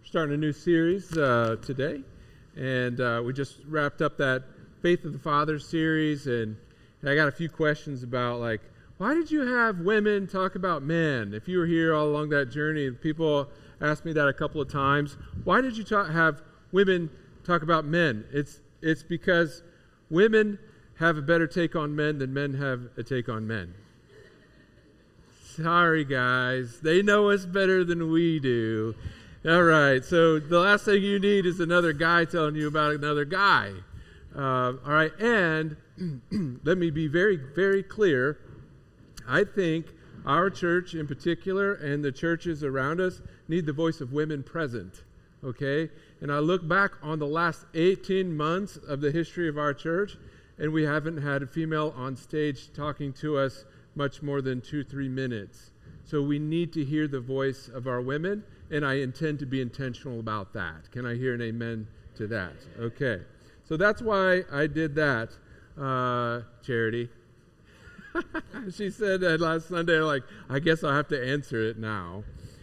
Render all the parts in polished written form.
starting a new series today, and we just wrapped up that Faith of the Father series, and I got a few questions about, like, why did you have women talk about men? If you were here all along that journey, people asked me that a couple of times. Why did you have women talk about men? It's because women have a better take on men than men have a take on men. Sorry, guys. They know us better than we do. All right, so the last thing you need is another guy telling you about another guy. All right, and let me be very, very clear. I think our church in particular and the churches around us need the voice of women present, okay? And I look back on the last 18 months of the history of our church, and we haven't had a female on stage talking to us much more than 2-3 minutes. So we need to hear the voice of our women, and I intend to be intentional about that. Can I hear an amen to that? Okay. So that's why I did that, Charity. She said that last Sunday, like, I guess I'll have to answer it now.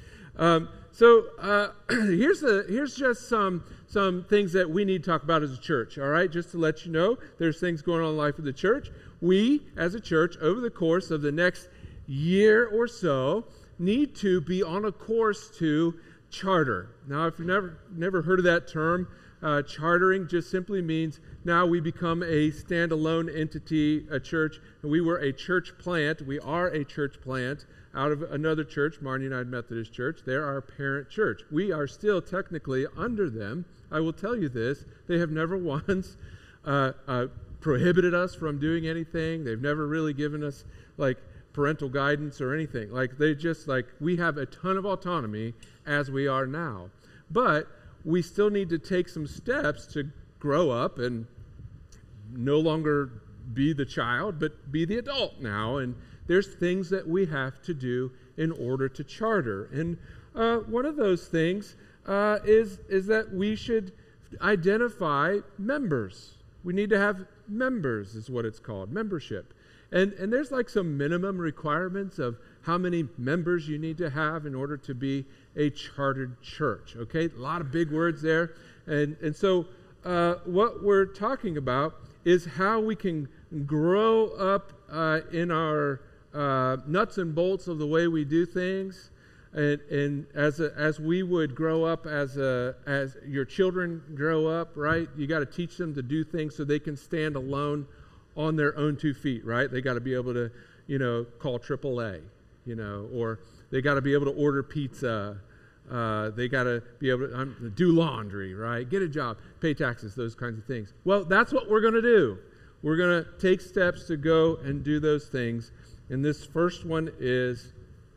Here's just some things that we need to talk about as a church, all right? Just to let you know, there's things going on in the life of the church. We, as a church, over the course of the next year or so, need to be on a course to charter. Now, if you've never heard of that term, chartering just simply means now we become a standalone entity, a church. And we were a church plant. We are a church plant out of another church, Martin United Methodist Church. They're our parent church. We are still technically under them. I will tell you this. They have never once prohibited us from doing anything. They've never really given us, like, parental guidance or anything. Like, they just, like, we have a ton of autonomy as we are now. But we still need to take some steps to grow up and no longer be the child, but be the adult now. And there's things that we have to do in order to charter. And one of those things is that we should identify members. We need to have members, is what it's called, membership. And there's like some minimum requirements of how many members you need to have in order to be a chartered church, okay? A lot of big words there. And so what we're talking about is how we can grow up in our nuts and bolts of the way we do things. And as we would grow up, as your children grow up, right? You got to teach them to do things so they can stand alone on their own 2 feet, right? They got to be able to, call AAA, or they got to be able to order pizza. They got to be able to do laundry, right? Get a job, pay taxes, those kinds of things. Well, that's what we're going to do. We're going to take steps to go and do those things. And this first one is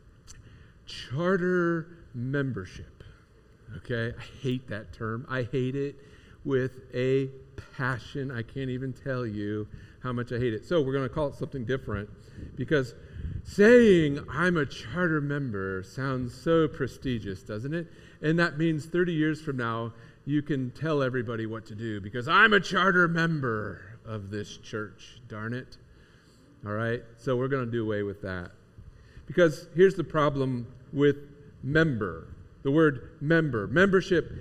charter membership. Okay? I hate that term. I hate it with a passion. I can't even tell you how much I hate it. So we're going to call it something different, because saying I'm a charter member sounds so prestigious, doesn't it? And that means 30 years from now, you can tell everybody what to do because I'm a charter member of this church. Darn it. All right? So we're going to do away with that. Because here's the problem with member. The word member. Membership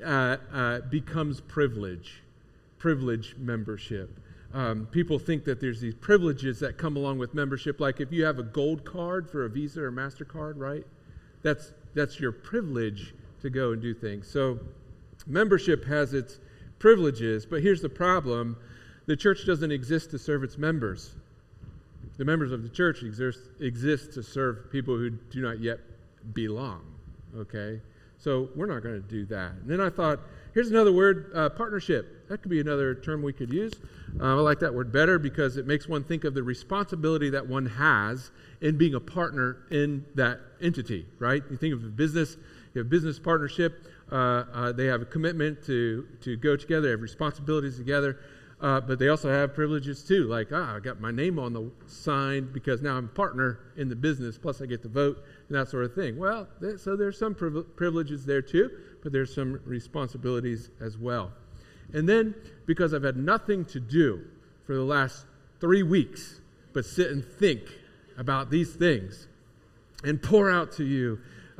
becomes privilege. Privilege membership. People think that there's these privileges that come along with membership, like if you have a gold card for a Visa or MasterCard, right? That's your privilege to go and do things. So membership has its privileges, but here's the problem. The church doesn't exist to serve its members. The members of the church exist to serve people who do not yet belong, okay? So we're not going to do that. And then I thought, here's another word, partnership. That could be another term we could use. I like that word better because it makes one think of the responsibility that one has in being a partner in that entity, right? You think of a business, you have a business partnership. They have a commitment to go together, they have responsibilities together, but they also have privileges too. Like, I got my name on the sign because now I'm a partner in the business, plus I get to vote and that sort of thing. Well, so there's some privileges there too, but there's some responsibilities as well. And then, because I've had nothing to do for the last 3 weeks but sit and think about these things and pour out to you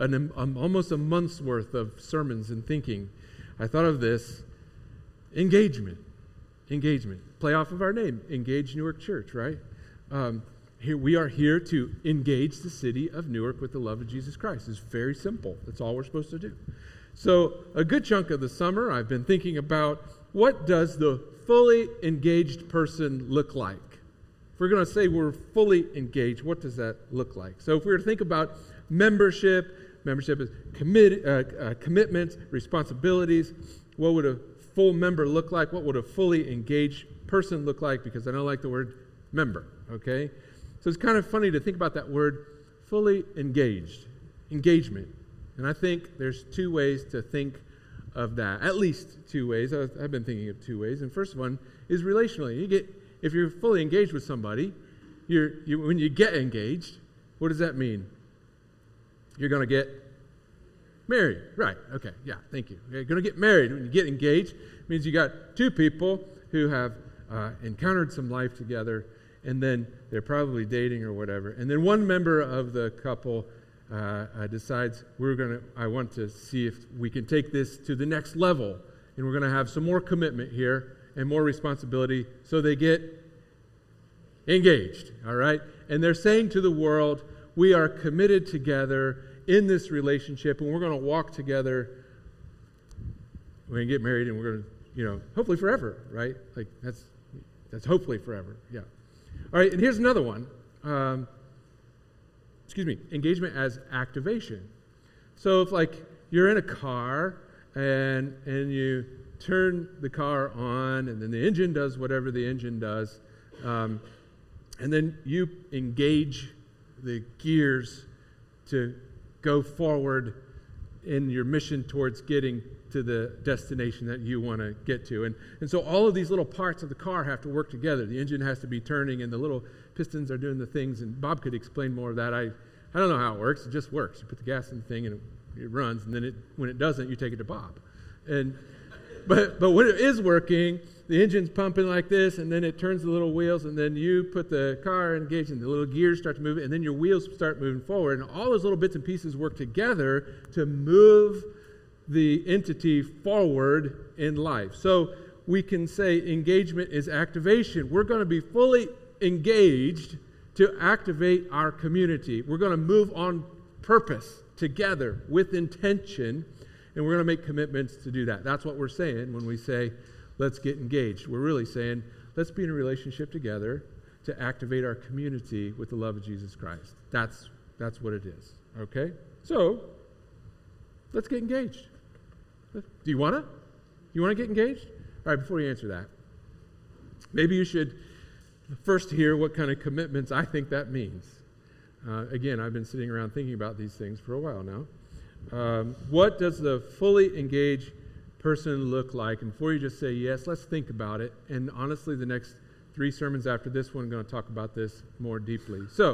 almost a month's worth of sermons and thinking, I thought of this: engagement. Play off of our name, Engage Newark Church, right? Here we are here to engage the city of Newark with the love of Jesus Christ. It's very simple. That's all we're supposed to do. So a good chunk of the summer, I've been thinking about, what does the fully engaged person look like? If we're going to say we're fully engaged, what does that look like? So if we were to think about membership is commitments, responsibilities. What would a full member look like? What would a fully engaged person look like? Because I don't like the word member, okay? So it's kind of funny to think about that word, fully engaged, engagement. And I think there's two ways to think of that, at least two ways. I've been thinking of two ways. And first one is relationally. If you're fully engaged with somebody, when you get engaged, what does that mean? You're going to get married. Right, okay, yeah, thank you. You're going to get married. When you get engaged, it means you got two people who have encountered some life together, and then they're probably dating or whatever. And then one member of the couple decides, I want to see if we can take this to the next level, and we're going to have some more commitment here and more responsibility, so they get engaged, all right? And they're saying to the world, we are committed together in this relationship, and we're going to walk together. We're going to get married, and we're going to, hopefully forever, right? Like that's hopefully forever, yeah. All right, and here's another one. Engagement as activation. So if you're in a car and you turn the car on, and then the engine does whatever the engine does, and then you engage the gears to go forward in your mission towards getting to the destination that you want to get to. And so all of these little parts of the car have to work together. The engine has to be turning, and the little pistons are doing the things, and Bob could explain more of that. I don't know how it works. It just works. You put the gas in the thing, and it runs, and then when it doesn't, you take it to Bob. But when it is working, the engine's pumping like this, and then it turns the little wheels, and then you put the car engaged, and the little gears start to move, and then your wheels start moving forward, and all those little bits and pieces work together to move the entity forward in life. So we can say engagement is activation. We're going to be fully engaged to activate our community. We're going to move on purpose together with intention, and we're going to make commitments to do that. That's what we're saying when we say, let's get engaged. We're really saying, let's be in a relationship together to activate our community with the love of Jesus Christ. That's what it is, okay? So, let's get engaged. Do you want to? You want to get engaged? All right, before you answer that, maybe you should first hear what kind of commitments I think that means. Again, I've been sitting around thinking about these things for a while now. What does the fully engaged person look like? And before you just say yes, let's think about it. And honestly, the next 3 sermons after this one, I'm going to talk about this more deeply. So,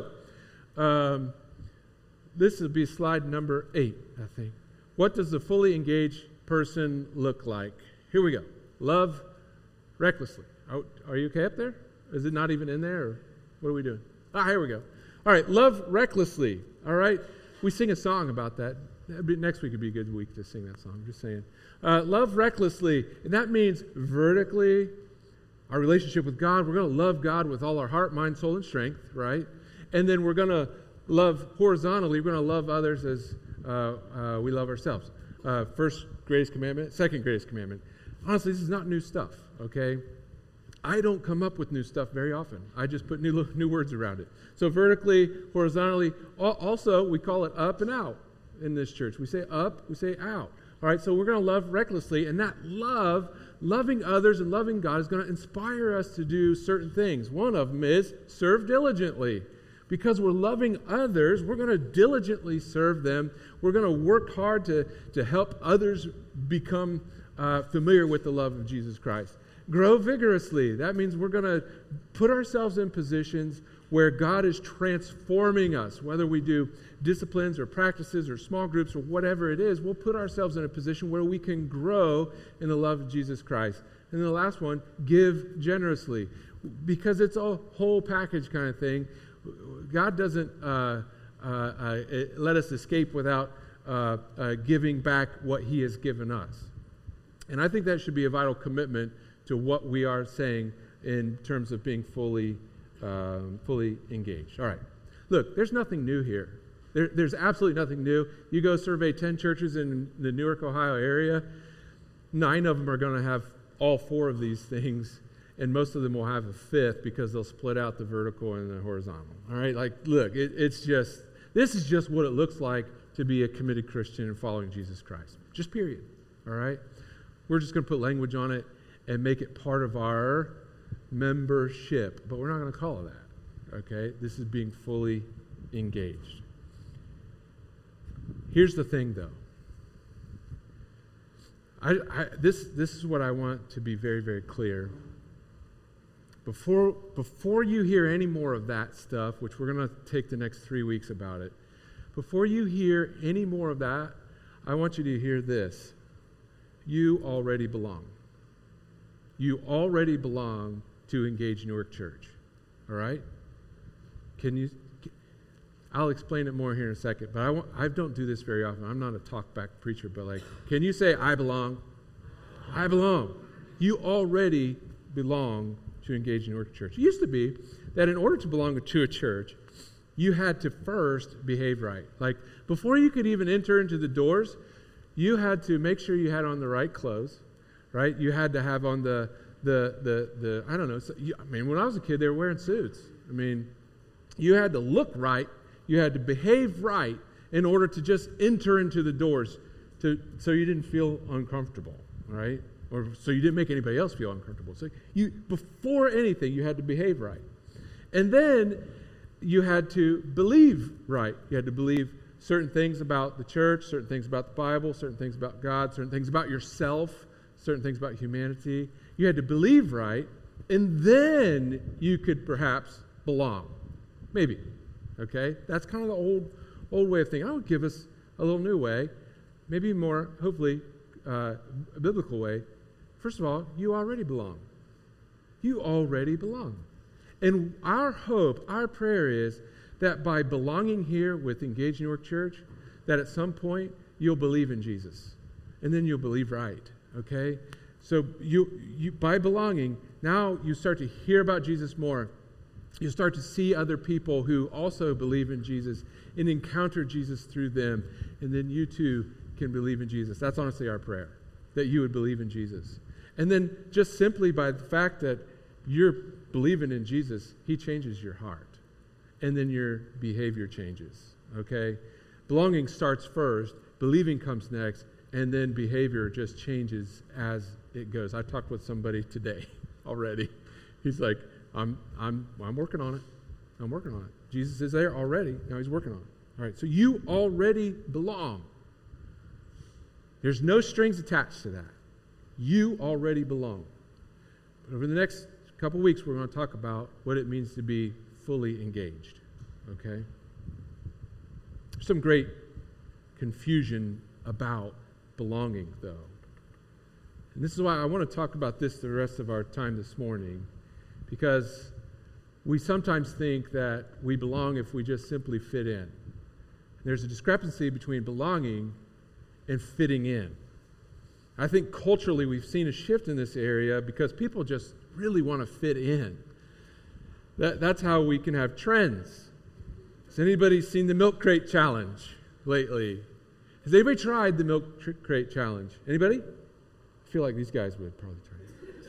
this will be slide number 8, I think. What does the fully engaged person look like? Here we go. Love recklessly. Are you okay up there? Is it not even in there? Or what are we doing? Here we go. All right, love recklessly. All right, we sing a song about that. Next week would be a good week to sing that song. I'm just saying. Love recklessly, and that means vertically, our relationship with God. We're going to love God with all our heart, mind, soul, and strength, right? And then we're going to love horizontally. We're going to love others as we love ourselves. First greatest commandment, second greatest commandment. Honestly, this is not new stuff, okay? I don't come up with new stuff very often. I just put new words around it. So vertically, horizontally. Also, we call it up and out in this church. We say up, we say out. All right, so we're going to love recklessly, and that loving others and loving God is going to inspire us to do certain things. One of them is serve diligently. Because we're loving others, we're going to diligently serve them. We're going to work hard to help others become familiar with the love of Jesus Christ. Grow vigorously. That means we're going to put ourselves in positions where God is transforming us. Whether we do disciplines or practices or small groups or whatever it is, we'll put ourselves in a position where we can grow in the love of Jesus Christ. And then the last one, give generously. Because it's a whole package kind of thing. God doesn't let us escape without giving back what he has given us. And I think that should be a vital commitment to what we are saying in terms of being fully engaged. All right. Look, there's nothing new here. There's absolutely nothing new. You go survey 10 churches in the Newark, Ohio area, 9 of them are going to have all 4 of these things, and most of them will have a 5th because they'll split out the vertical and the horizontal. All right? Like, look, this is just what it looks like to be a committed Christian and following Jesus Christ. Just period. All right? We're just going to put language on it and make it part of our membership, but we're not going to call it that. Okay? This is being fully engaged. Here's the thing, though. This is what I want to be very, very clear. Before you hear any more of that stuff, which we're going to take the next 3 weeks about it, before you hear any more of that, I want you to hear this. You already belong. You already belong to Engage Newark Church. All right? I'll explain it more here in a second, but I don't do this very often. I'm not a talk-back preacher, but can you say, I belong? I belong. You already belong to Engage Newark Church. It used to be that in order to belong to a church, you had to first behave right. Like, before you could even enter into the doors, you had to make sure you had on the right clothes, right? You had to have on the I don't know. When I was a kid, they were wearing suits. You had to look right. You had to behave right in order to just enter into the doors so you didn't feel uncomfortable, right? Or so you didn't make anybody else feel uncomfortable. So before anything, you had to behave right. And then you had to believe right. You had to believe certain things about the church, certain things about the Bible, certain things about God, certain things about yourself, certain things about humanity. You had to believe right, and then you could perhaps belong. Maybe. Okay? That's kind of the old way of thinking. I'll give us a little new way, maybe more, hopefully, a biblical way. First of all, you already belong. You already belong. And our hope, our prayer is that by belonging here with Engage Newark Church, that at some point you'll believe in Jesus. And then you'll believe right. Okay? So you by belonging, now you start to hear about Jesus more. You start to see other people who also believe in Jesus and encounter Jesus through them. And then you too can believe in Jesus. That's honestly our prayer, that you would believe in Jesus. And then just simply by the fact that you're believing in Jesus, he changes your heart. And then your behavior changes. Okay? Belonging starts first, believing comes next, and then behavior just changes as it goes. I talked with somebody today already. He's like, I'm working on it. I'm working on it. Jesus is there already. Now he's working on it. All right, so you already belong. There's no strings attached to that. You already belong. But over the next couple weeks, we're going to talk about what it means to be fully engaged. Okay? There's some great confusion about belonging, though. And this is why I want to talk about this the rest of our time this morning. Because we sometimes think that we belong if we just simply fit in. There's a discrepancy between belonging and fitting in. I think culturally we've seen a shift in this area because people just really want to fit in. That's how we can have trends. Has anybody seen the Milk Crate Challenge lately? Has anybody tried the Milk Crate Challenge? Anybody? I feel like these guys would probably try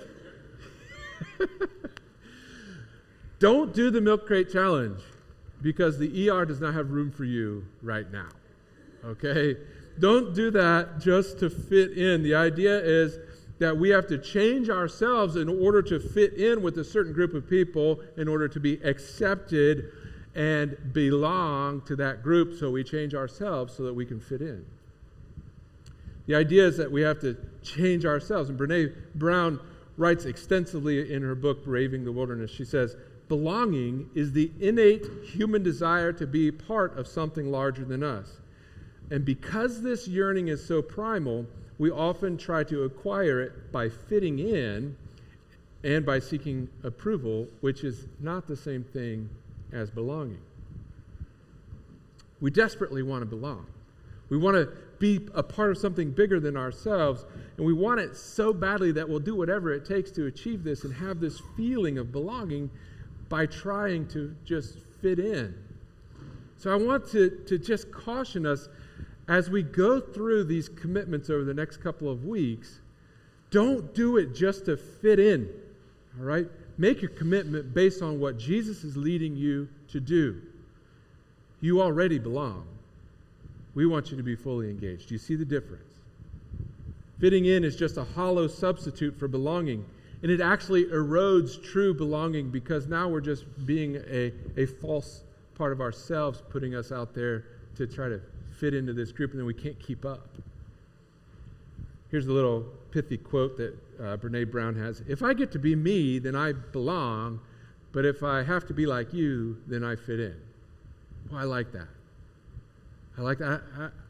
it. Don't do the Milk Crate Challenge because the ER does not have room for you right now. Okay? Don't do that just to fit in. The idea is that we have to change ourselves in order to fit in with a certain group of people, in order to be accepted and belong to that group, so we change ourselves so that we can fit in. The idea is that we have to change ourselves. And Brene Brown writes extensively in her book, Braving the Wilderness. She says, belonging is the innate human desire to be part of something larger than us. And because this yearning is so primal, we often try to acquire it by fitting in and by seeking approval, which is not the same thing as belonging. We desperately want to belong. We want to be a part of something bigger than ourselves, and we want it so badly that we'll do whatever it takes to achieve this and have this feeling of belonging by trying to just fit in. So I want to just caution us as we go through these commitments over the next couple of weeks, don't do it just to fit in, all right? Make your commitment based on what Jesus is leading you to do. You already belong. We want you to be fully engaged. Do you see the difference? Fitting in is just a hollow substitute for belonging, and it actually erodes true belonging because now we're just being a false part of ourselves, putting us out there to try to fit into this group, and then we can't keep up. Here's a little pithy quote that Brene Brown has. If I get to be me, then I belong, but if I have to be like you, then I fit in. Well, I like that. I like that.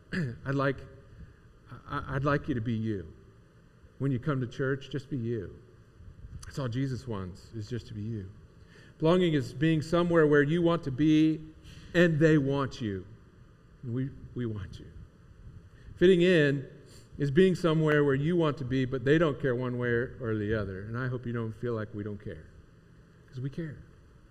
I'd like you to be you. When you come to church, just be you. That's all Jesus wants, is just to be you. Belonging is being somewhere where you want to be and they want you. We want you. Fitting in is being somewhere where you want to be, but they don't care one way or the other. And I hope you don't feel like we don't care, because we care.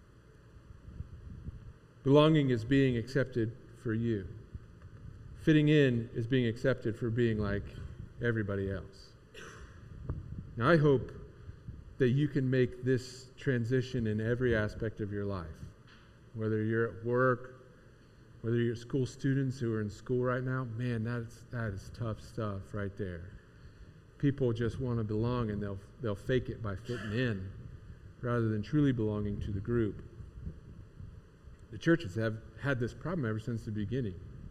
Belonging is being accepted for you. Fitting in is being accepted for being like everybody else. Now, I hope that you can make this transition in every aspect of your life. Whether you're at work, whether you're school students who are in school right now, man, that is tough stuff right there. People just want to belong, and they'll fake it by fitting in rather than truly belonging to the group. The churches have had this problem ever since the beginning.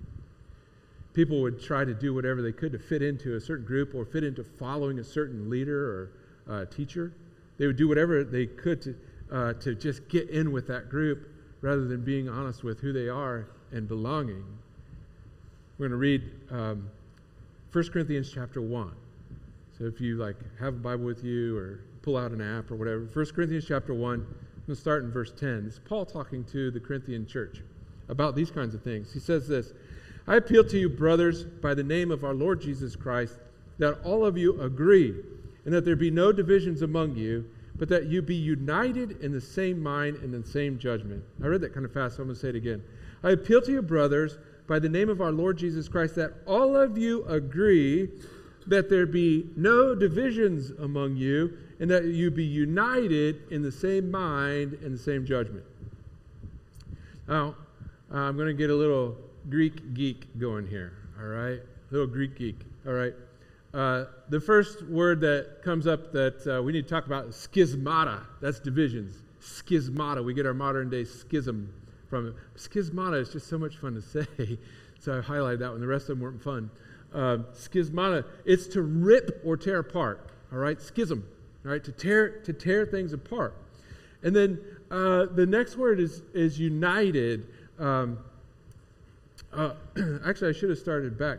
People would try to do whatever they could to fit into a certain group or fit into following a certain leader or teacher. They would do whatever they could to just get in with that group rather than being honest with who they are and belonging. We're going to read 1 Corinthians chapter 1. So if you have a Bible with you or pull out an app or whatever, 1 Corinthians chapter 1, I'm going to start in verse 10. This is Paul talking to the Corinthian church about these kinds of things. He says this, I appeal to you, brothers, by the name of our Lord Jesus Christ, that all of you agree, and that there be no divisions among you, but that you be united in the same mind and in the same judgment. I read that kind of fast, so I'm going to say it again. I appeal to you, brothers, by the name of our Lord Jesus Christ, that all of you agree, that there be no divisions among you, and that you be united in the same mind and the same judgment. Now, I'm going to get a little Greek geek going here, all right? A little Greek geek, all right? The first word that comes up that we need to talk about is schismata. That's divisions. Schismata. We get our modern day schism from it. Schismata is just so much fun to say, so I highlighted that one. The rest of them weren't fun. Schismata, it's to rip or tear apart, all right? Schism, all right? To tear things apart. And then the next word is united. Actually, I should have started back.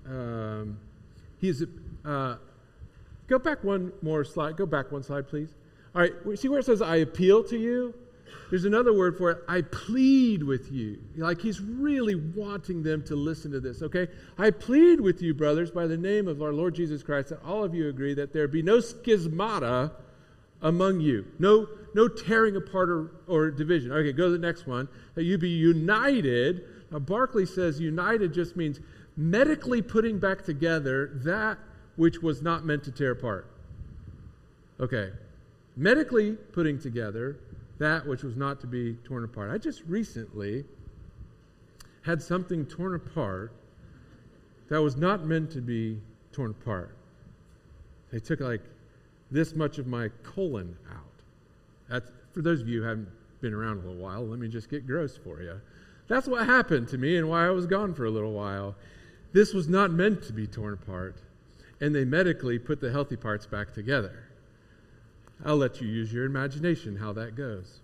Go back one more slide. Go back one slide, please. All right, see where it says, I appeal to you? There's another word for it. I plead with you. Like he's really wanting them to listen to this, okay? I plead with you, brothers, by the name of our Lord Jesus Christ, that all of you agree that there be no schismata among you. No tearing apart or division. Okay, go to the next one. That you be united. Now, Barclay says united just means medically putting back together that which was not meant to tear apart. Okay. Medically putting together that which was not to be torn apart. I just recently had something torn apart that was not meant to be torn apart. They took this much of my colon out. That's, for those of you who haven't been around a little while, let me just get gross for you. That's what happened to me and why I was gone for a little while. This was not meant to be torn apart, and they medically put the healthy parts back together. I'll let you use your imagination how that goes.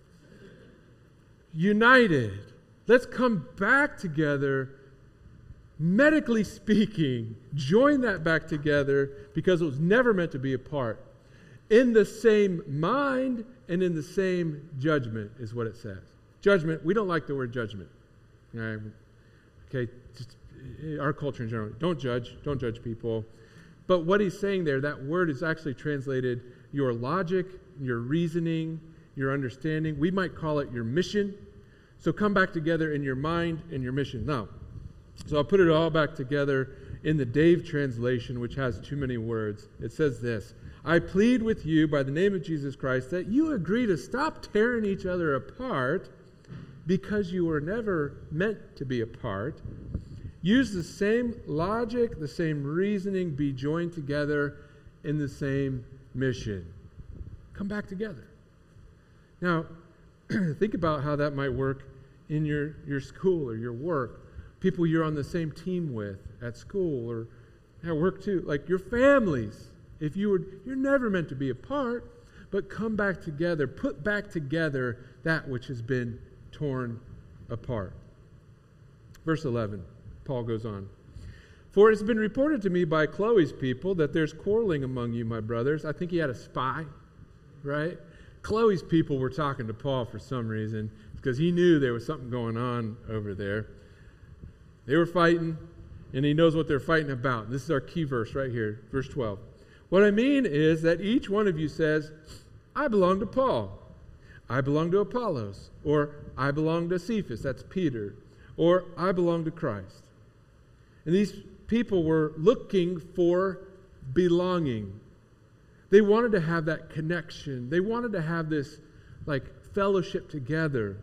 United. Let's come back together, medically speaking, join that back together because it was never meant to be apart. In the same mind and in the same judgment is what it says. Judgment, we don't like the word judgment. Okay, our culture in general, don't judge people. But what he's saying there, that word is actually translated your logic, your reasoning, your understanding. We might call it your mission. So come back together in your mind and your mission. Now, so I'll put it all back together in the Dave translation, which has too many words. It says this: I plead with you by the name of Jesus Christ that you agree to stop tearing each other apart because you were never meant to be apart. Use the same logic, the same reasoning, be joined together in the same mission. Come back together. Now, think about how that might work in your school or your work. People you're on the same team with at school or at work too. Like your families. You're never meant to be apart, but come back together. Put back together that which has been torn apart. Verse 11, Paul goes on. For it has been reported to me by Chloe's people that there's quarreling among you, my brothers. I think he had a spy, right? Chloe's people were talking to Paul for some reason because he knew there was something going on over there. They were fighting, and he knows what they're fighting about. This is our key verse right here, verse 12. What I mean is that each one of you says, I belong to Paul. I belong to Apollos. Or I belong to Cephas, that's Peter. Or I belong to Christ. And these people were looking for belonging. They wanted to have that connection. They wanted to have this like fellowship together.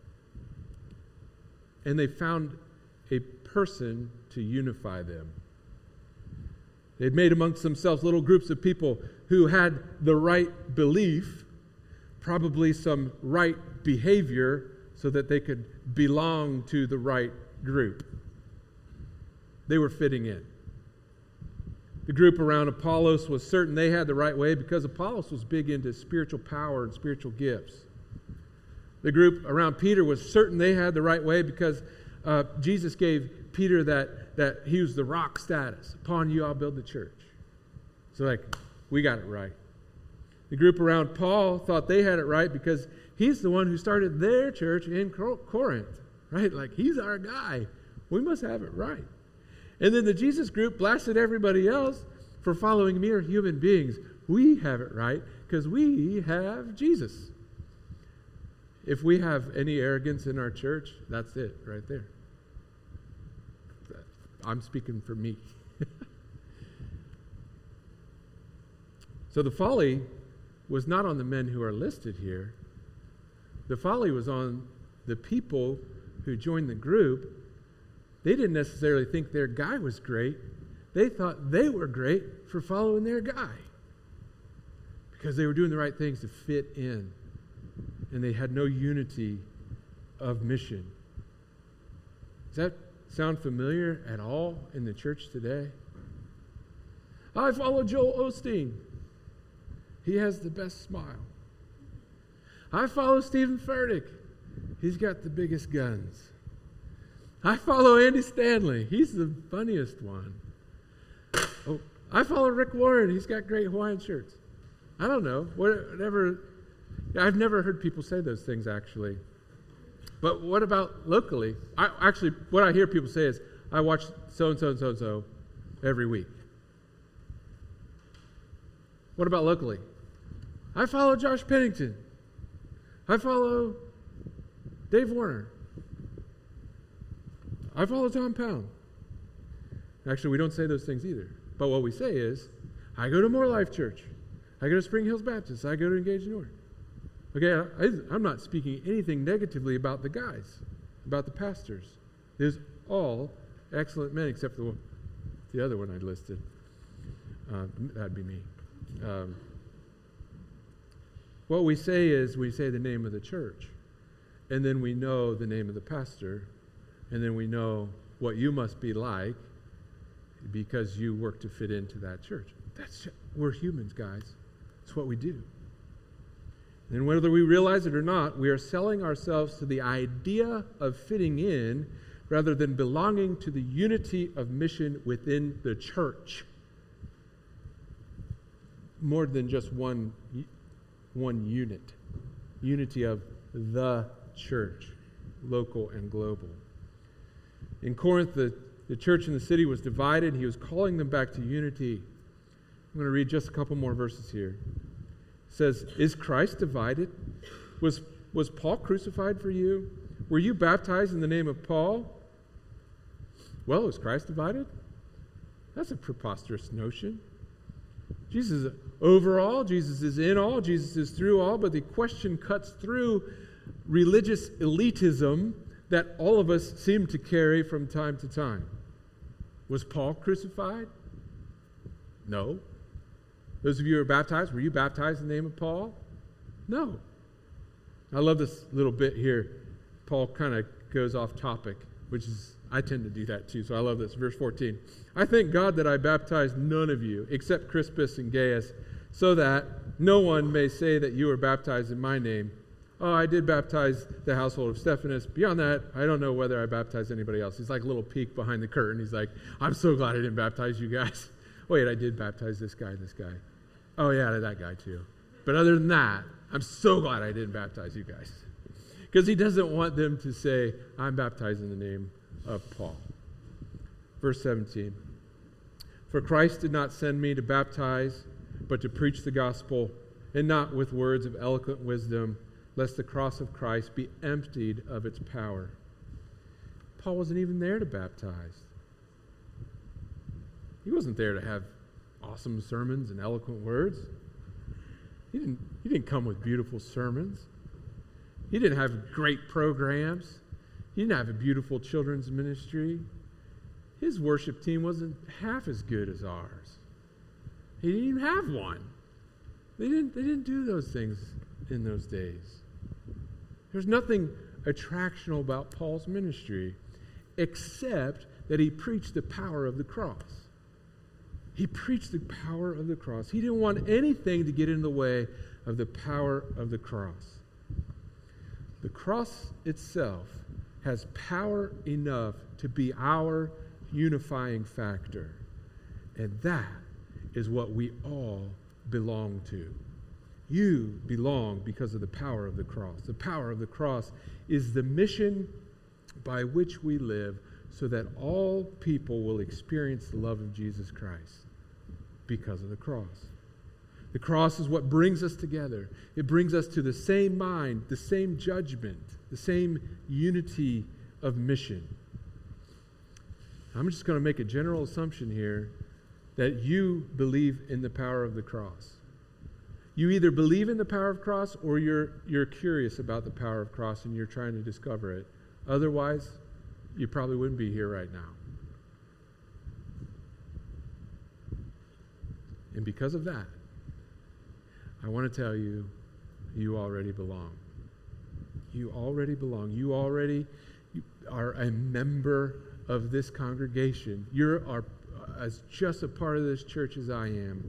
And they found a person to unify them. They'd made amongst themselves little groups of people who had the right belief, probably some right behavior, so that they could belong to the right group. They were fitting in. The group around Apollos was certain they had the right way because Apollos was big into spiritual power and spiritual gifts. The group around Peter was certain they had the right way because Jesus gave Peter that he was the rock status. Upon you I'll build the church. So we got it right. The group around Paul thought they had it right because he's the one who started their church in Corinth, right? Like he's our guy. We must have it right. And then the Jesus group blasted everybody else for following mere human beings. We have it right because we have Jesus. If we have any arrogance in our church, that's it right there. I'm speaking for me. So the folly was not on the men who are listed here. The folly was on the people who joined the group. They didn't necessarily think their guy was great. They thought they were great for following their guy because they were doing the right things to fit in. And they had no unity of mission. Does that sound familiar at all in the church today? I follow Joel Osteen. He has the best smile. I follow Stephen Furtick. He's got the biggest guns. I follow Andy Stanley. He's the funniest one. Oh, I follow Rick Warren. He's got great Hawaiian shirts. I don't know. Whatever. I've never heard people say those things, actually. But what about locally? What I hear people say is, I watch so-and-so and so-and-so every week. What about locally? I follow Josh Pennington. I follow Dave Warner. I follow Tom Pound. Actually, we don't say those things either. But what we say is, I go to More Life Church. I go to Spring Hills Baptist. I go to Engage North. Okay, I'm not speaking anything negatively about the guys, about the pastors. There's all excellent men except for the other one I listed. That'd be me. What we say is we say the name of the church, and then we know the name of the pastor, and then we know what you must be like because you work to fit into that church. We're humans, guys. It's what we do. And whether we realize it or not, we are selling ourselves to the idea of fitting in rather than belonging to the unity of mission within the church. More than just one unit. Unity of the church, local and global. In Corinth, the The church in the city was divided. He was calling them back to unity. I'm going to read just a couple more verses here. It says, is Christ divided? Was Paul crucified for you? Were you baptized in the name of Paul? Well, is Christ divided? That's a preposterous notion. Jesus is over all, Jesus is in all, Jesus is through all, but the question cuts through religious elitism that all of us seem to carry from time to time. Was Paul crucified? No. Those of you who are baptized, were you baptized in the name of Paul? No. I love this little bit here. Paul kind of goes off topic, which is, I tend to do that too, so I love this. Verse 14. I thank God that I baptized none of you except Crispus and Gaius, so that no one may say that you were baptized in my name. Oh, I did baptize the household of Stephanas. Beyond that, I don't know whether I baptized anybody else. He's like a little peek behind the curtain. He's like, I'm so glad I didn't baptize you guys. Wait, I did baptize this guy and this guy. Oh, yeah, that guy too. But other than that, I'm so glad I didn't baptize you guys. Because he doesn't want them to say, I'm baptized in the name of Paul. Verse 17. For Christ did not send me to baptize, but to preach the gospel, and not with words of eloquent wisdom, lest the cross of Christ be emptied of its power. Paul wasn't even there to baptize. He wasn't there to have awesome sermons and eloquent words. He didn't come with beautiful sermons. He didn't have great programs. He didn't have a beautiful children's ministry. His worship team wasn't half as good as ours. He didn't even have one. They didn't do those things in those days. There's nothing attractional about Paul's ministry except that he preached the power of the cross. He preached the power of the cross. He didn't want anything to get in the way of the power of the cross. The cross itself has power enough to be our unifying factor. And that is what we all belong to. You belong because of the power of the cross. The power of the cross is the mission by which we live so that all people will experience the love of Jesus Christ because of the cross. The cross is what brings us together. It brings us to the same mind, the same judgment, the same unity of mission. I'm just going to make a general assumption here that you believe in the power of the cross. You either believe in the power of the cross or you're curious about the power of the cross and you're trying to discover it. Otherwise, you probably wouldn't be here right now. And because of that, I want to tell you, you already belong. You already belong. You are a member of this congregation. You're as just a part of this church as I am.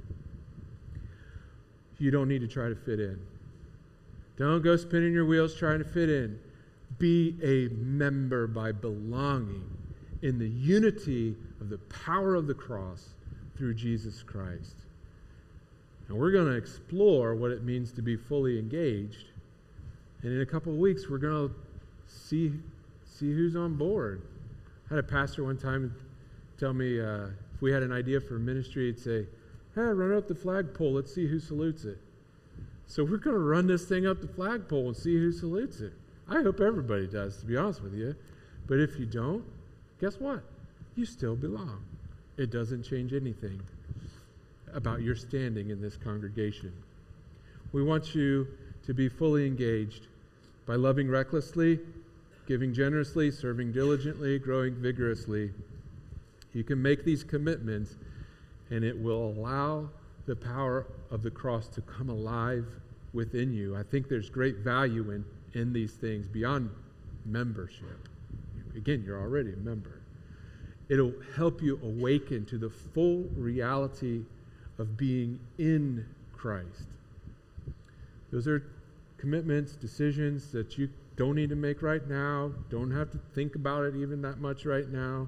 You don't need to try to fit in. Don't go spinning your wheels trying to fit in. Be a member by belonging in the unity of the power of the cross through Jesus Christ. And we're going to explore what it means to be fully engaged. And in a couple of weeks, we're going to see who's on board. I had a pastor one time tell me if we had an idea for a ministry, he'd say, hey, run up the flagpole. Let's see who salutes it. So we're going to run this thing up the flagpole and see who salutes it. I hope everybody does, to be honest with you. But if you don't, guess what? You still belong. It doesn't change anything about your standing in this congregation. We want you to be fully engaged by loving recklessly, giving generously, serving diligently, growing vigorously. You can make these commitments, and it will allow the power of the cross to come alive within you. I think there's great value in these things beyond membership. Again, you're already a member. It'll help you awaken to the full reality of being in Christ. Those are commitments, decisions that you don't need to make right now, don't have to think about it even that much right now.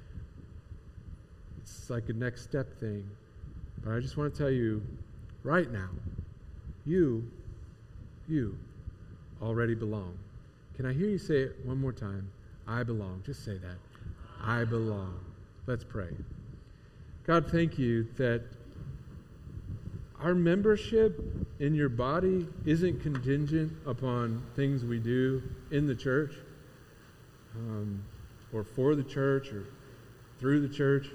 It's like a next step thing. But I just want to tell you right now, you already belong. Can I hear you say it one more time? I belong. Just say that. I belong. Let's pray. God, thank you that our membership in your body isn't contingent upon things we do in the church, or for the church, or through the church.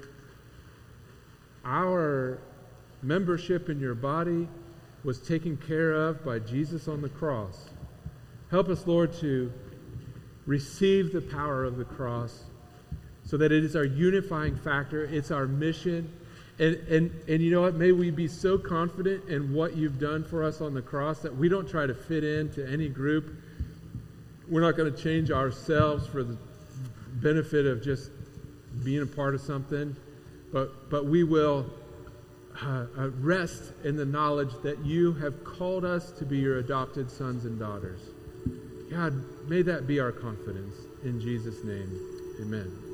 Our membership in your body was taken care of by Jesus on the cross. Help us, Lord, to receive the power of the cross so that it is our unifying factor. It's our mission. And you know what? May we be so confident in what you've done for us on the cross that we don't try to fit into any group. We're not going to change ourselves for the benefit of just being a part of something. But we will rest in the knowledge that you have called us to be your adopted sons and daughters. God, may that be our confidence. In Jesus' name, amen.